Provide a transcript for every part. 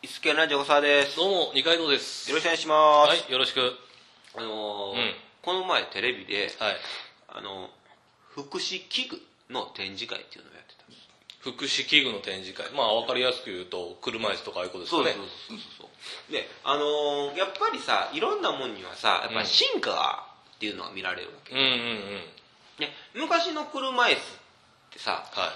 いすけラジオさです。 どうも二階堂です。 よろしくお願いします。 はい、よろしく。 この前テレビで、 はい、 福祉器具の展示会っていうのをやってたんです。 福祉器具の展示会、まあ分かりやすく言うと車椅子とかああいうことですかね。 そうで、やっぱりさ、いろんなもんにはさ、やっぱ進化っていうのが見られるわけ、で昔の車椅子ってさ、 はい、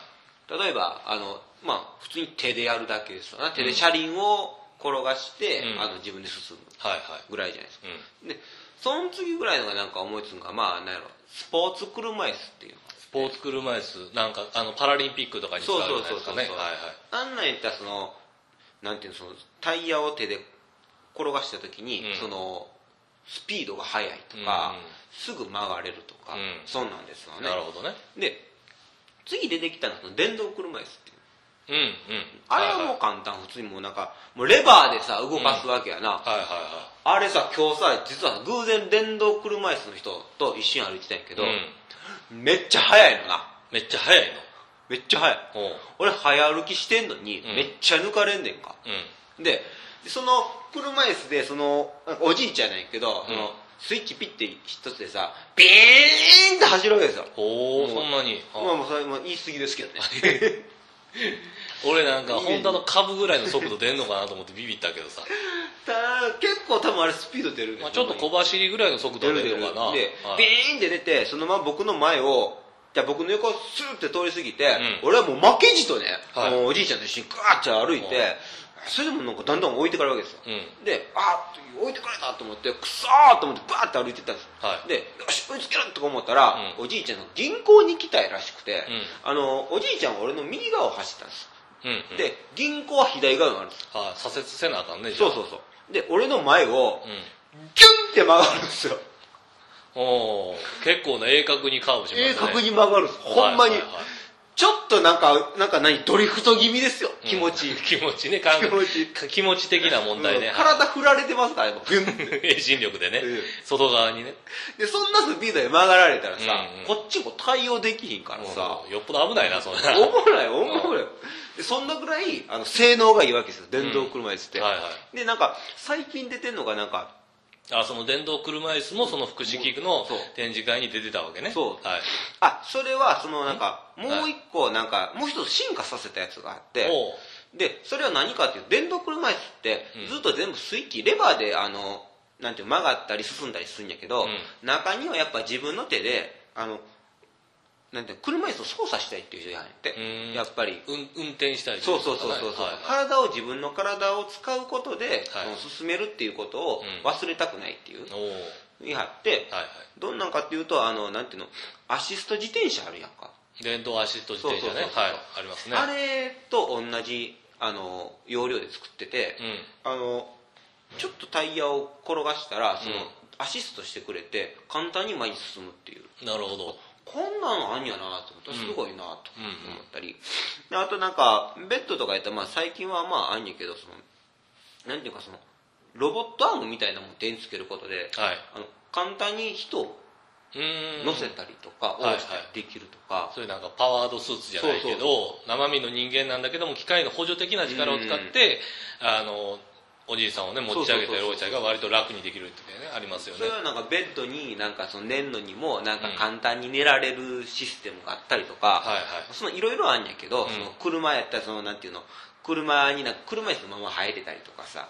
例えば普通に手でやるだけですよね。手で車輪を転がして、自分で進むぐらいじゃないですか、でその次ぐらいのがなんか思いつくのがなんやろ、スポーツ車椅子っていうの。 スポーツ車椅子、なんかパラリンピックとかに使うじゃないですかね。 あんなん言ったらなんていうの、タイヤを手で転がした時に、スピードが速いとか、すぐ曲がれるとか、そんなんですよね。 なるほどね。 で次出てきたのは電動車椅子っていう、あれはもう簡単、普通にもうレバーでさ動かすわけやな、あれさ、今日さ実は偶然電動車椅子の人と一緒に歩いてたんやけど、めっちゃ速いのな。 めっちゃ速いの。 めっちゃ速い。俺早歩きしてんのに、めっちゃ抜かれんねんか、でその車椅子でおじいちゃんなんやけど、スイッチピッて一つでさビーンって走るわけですよ。 おお、そんなに。 それも言い過ぎですけどね俺なんかホンダの株ぐらいの速度出んのかなと思ってビビったけどさ結構多分あれスピード出るね、 ちょっと小走りぐらいの速度出るのかな。 で、ビーンって出て、そのまま僕の前を、じゃあ僕の横をスーって通り過ぎて、俺はもう負けじとね、おじいちゃんと一緒にガーッて歩いて、それでもなんかだんだん置いてかれるわけですよ、で置いてかれたと思って、くそーと思ってバーって歩いてったんです、でよし追いつけるとか思ったら、おじいちゃんの銀行に行きたいらしくて、おじいちゃんは俺の右側を走ったんです、で銀行は左側にあるんです、 左折せなあかんね。 そうで俺の前をギュンって曲がるんですよ。 結構な鋭角にカーブしますね。 鋭角に曲がるんです、ほんまに。ちょっとドリフト気味ですよ、気持ち。 気持ちね、気持ち的な問題ね。 体振られてますからね、ビュンって。 遠心力でね、外側にね。 で、そんなスピードで曲がられたらさ、こっちも対応できひんからさ。 よっぽど危ないな、そんな。 おもろい。で、そんなぐらい、性能がいいわけですよ、電動車椅子って。で、最近出てんのがその電動車椅子もその福祉器具の展示会に出てたわけね。 それはもう一個もう一つ進化させたやつがあって、でそれは何かっていうと、電動車椅子ってずっと全部スイッチレバーでなんていう曲がったり進んだりするんやけど、中にはやっぱ自分の手でなんていう車椅子を操作したいっていう人やねんって、やっぱり運転したい。 そう、自分の体を使うことで進めるっていうことを忘れたくないっていう言い張って、どんなんかっていうとなんていうの、アシスト自転車あるやんか。 電動アシスト自転車ね、ありますね。 あれと同じ要領で作ってて、ちょっとタイヤを転がしたらアシストしてくれて簡単に前に進むっていう。 なるほど。 こんなのあんやなと思ったらすごいなと思ったり、であとベッドとかやったら最近はあんやけど、なんていうかロボットアームみたいなものを手につけることで、簡単に人を乗せたりとか下ろしたりできるとか、 そういうパワードスーツじゃないけど、生身の人間なんだけども機械の補助的な力を使っておじいさんをね持ち上げたり下ろしたりが割と楽にできるっていうね、ありますよね。 それはベッドに寝るのにも簡単に寝られるシステムがあったりとか、いろいろあるんやけど、車やったらなんていうの、車に車椅子のまま入れたりとかさ、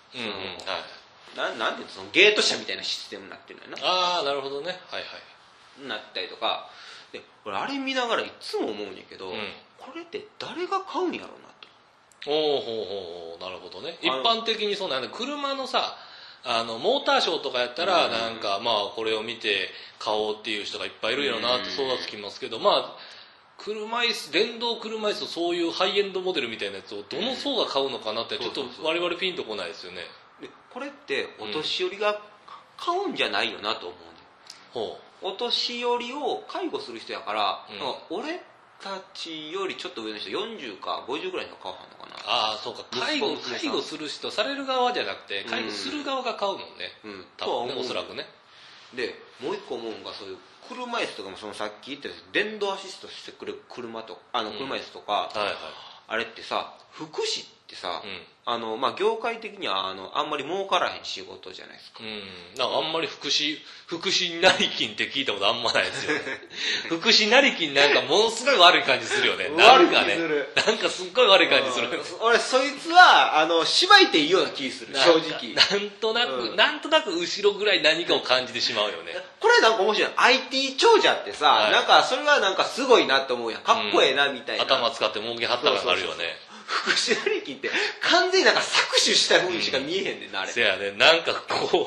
なんていうの、ゲート車みたいなシステムになってるのよな。 なるほどね。 なったりとかで、俺あれ見ながらいつも思うんやけど、これって誰が買うんやろうなと。 なるほどね。一般的にそうなんで、車のさモーターショーとかやったらこれを見て買おうっていう人がいっぱいいるよなって想像つきますけど、車椅子、電動車椅子、そういうハイエンドモデルみたいなやつをどの層が買うのかなってちょっと我々ピンとこないですよね。 でこれってお年寄りが買うんじゃないよなと思うね、お年寄りを介護する人やから、俺たちよりちょっと上の人、40か50ぐらいの買うはんのかな。 そうか、介護する人、される側じゃなくて介護する側が買うもんね、多分ね、おそらくね。でもう一個思うのが、そういう車椅子とかもさっき言ったように電動アシストしてくれる車椅子とか、あれってさ、福祉ってさ、業界的にはあんまり儲からへん仕事じゃないですか。 なんかあんまり福祉成金って聞いたことあんまないですよね。福祉成金なんかものすごい悪い感じするよね。なんかね。なんかすっごい悪い感じする。 俺、そいつは、しばいていいような気する、正直。 なんとなく後ろぐらい何かを感じてしまうよね。 これなんか面白い。IT 長者ってさ、なんかそれはなんかすごいなって思うやん。かっこええな、みたいな。 頭使って儲けはったらなるよね。 福祉成金って完全になんか搾取した風にしか見えへんねんな、あれ。 せやね、なんか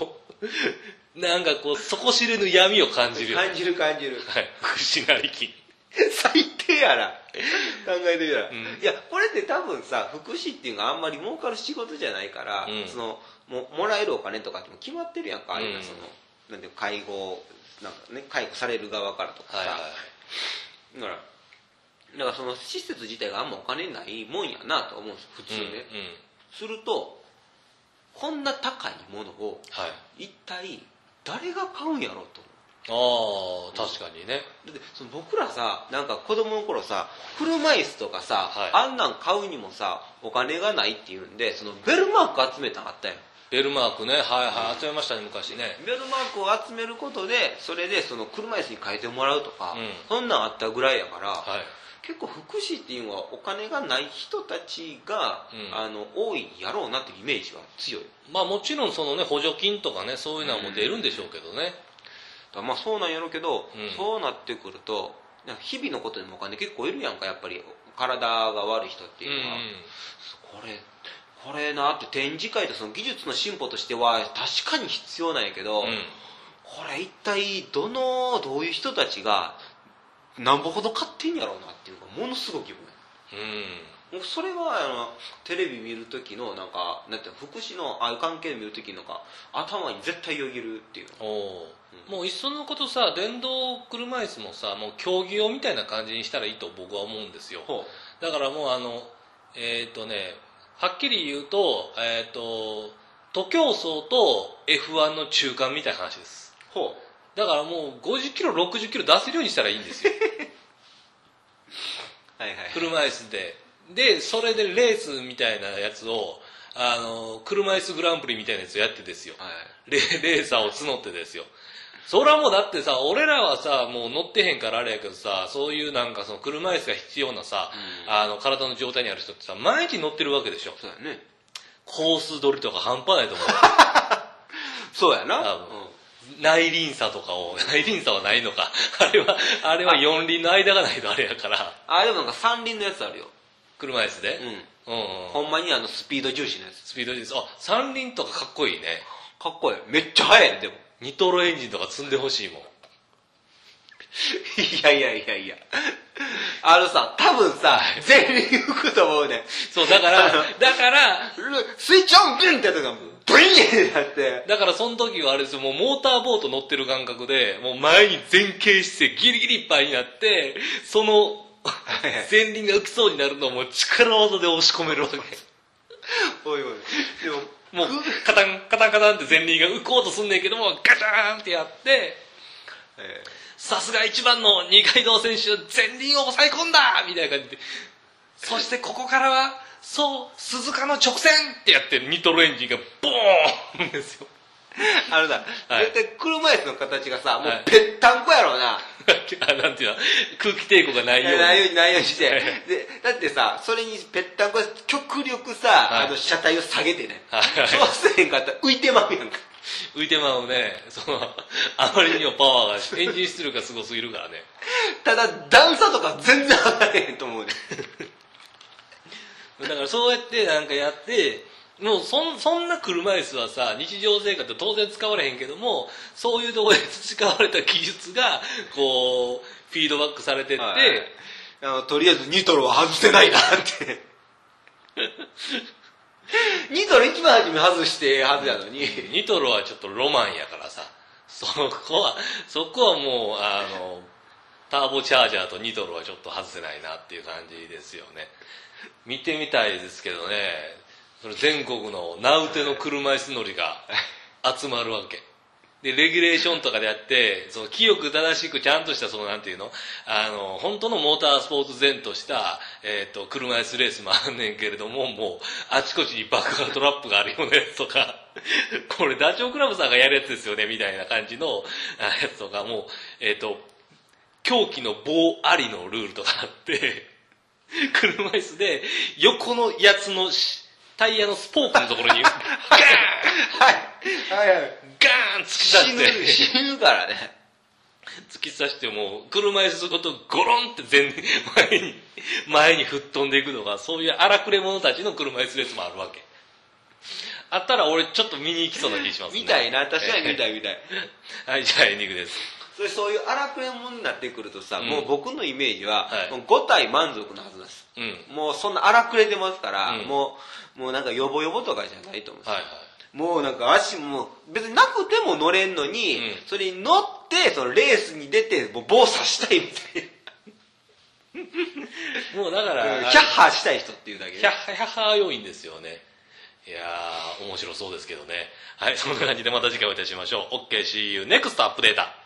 底知れぬ闇を感じるよね。 感じる。はい、 福祉成金。 最低やな。考えてみたら。いや、これって多分さ、福祉っていうのがあんまり儲かる仕事じゃないから、もらえるお金とかっても決まってるやんか、なんて介護、なんかね、介護される側からとかさ。だからその施設自体があんまお金ないもんやなと思うんです、普通ね。すると、こんな高いものを、一体誰が買うんやろうと思う。 確かにね。 だって僕らさ、なんか子供の頃さ、車椅子とかさ、あんなん買うにもさ、お金がないっていうんで、ベルマーク集めたんあったよ。 ベルマークね、集めましたね、昔ね。 ベルマークを集めることで、それで車椅子に変えてもらうとか、そんなんあったぐらいやから、結構福祉っていうのはお金がない人たちが、多いやろうなっていうイメージは強い。 もちろんそのね、補助金とかね、そういうのはもう出るんでしょうけどね。 そうなんやろうけど、そうなってくると日々のことにもお金結構いるやんか、やっぱり体が悪い人っていうのは、これなって展示会とその技術の進歩としては確かに必要なんやけど、これ一体どういう人たちが何ぼほど買ってんやろうなっていうのがものすごく疑問や。それはテレビ見る時のなんていうの、福祉のああいう関係で見る時の頭に絶対よぎるっていう。 もういっそのことさ、電動車椅子もさ、もう競技用みたいな感じにしたらいいと僕は思うんですよ。だからもうはっきり言うと、徒競走と F1 の中間みたいな話です。だからもう50キロ60キロ出せるようにしたらいいんですよ。車椅子でそれでレースみたいなやつを車椅子グランプリみたいなやつをやってですよ、レーサーを募ってですよ。それはもうだってさ、俺らはさもう乗ってへんからあれやけどさ、そういうなんかその車椅子が必要なさ、体の状態にある人ってさ毎日乗ってるわけでしょ。 そうやね。 コース取りとか半端ないと思う。 そうやな。 内輪差とか内輪差はないのか。あれは4輪の間がないとあれやから。 でもなんか3輪のやつあるよ。 車椅子で。 ほんまにスピード重視のやつ。 スピード重視。3輪とかかっこいいね。 かっこいい。めっちゃ速い。でもニトロエンジンとか積んでほしいもん。 いや。多分さ、前輪浮くと思うね。 そう、だから、 スイッチオンビンってやつが、ブイーンってなって。 だからその時はあれですよ、もうモーターボート乗ってる感覚で、もう前に前傾姿勢ギリギリいっぱいになって、その前輪が浮きそうになるのをもう力技で押し込めるわけ。 おい。でも、 もうカタンって前輪が浮こうとすんねんけども、ガチャーンってやって、さすが一番の二階堂選手、前輪を抑え込んだみたいな感じで、そしてここからは鈴鹿の直線ってやってニトロエンジンがボーンですよ。 絶対車椅子の形がさ、もうぺったんこやろうな。 なんていうの、空気抵抗がないように。 ないようにして。で、だってさ、それにぺったんこ極力さ、車体を下げてね。そうせへんかったら浮いてまうやんか。 浮いてまうね。あまりにもパワーが、エンジン出力がすごすぎるからね。 ただ、段差とか全然上がれへんと思うね。 だからそうやってなんかやって、もうそんな車椅子はさ、日常生活で当然使われへんけども、そういうところで培われた技術がフィードバックされてって、 とりあえずニトロは外せないなってニトロ一番初め外してはずやのに、 ニトロはちょっとロマンやからさ、そこはもうターボチャージャーとニトロはちょっと外せないなっていう感じですよね。見てみたいですけどね。それ全国の名うての車椅子乗りが集まるわけ。 で、レギュレーションとかでやって、その清く正しくちゃんとしたそのなんていうの、本当のモータースポーツ前とした、車椅子レースもあんねんけれども、もう、あちこちに爆破トラップがあるようなやつとか、これダチョウ倶楽部さんがやるやつですよね、みたいな感じのやつとかも、狂気の棒ありのルールとかあって、車椅子で横のやつのタイヤのスポークのところにガーンはいはいはい。 ガーン突き刺して死ぬからね。 突き刺しても車椅子ごとゴロンって前に吹っ飛んでいくのが、そういう荒くれ者たちの車椅子レースもあるわけ。あったら俺ちょっと見に行きそうな気しますね。 見たいな、確かに見たい。 はい、じゃあエンディングです。 そういう荒くれ者になってくるとさ、もう僕のイメージは、 はいもう5体満足なはずです。もうそんな荒くれてますから、もうなんかヨボヨボとかじゃないと思うんですよ。もうなんか足も別になくても乗れんのに、それに乗ってそのレースに出てもう棒刺したいみたいな。 もうだからヒャッハーしたい人っていうだけで。 ヒャッハー要因ですよね。いやー面白そうですけどね。はい、そんな感じでまた次回お会いいたしましょう。OK, see you next アップデータ。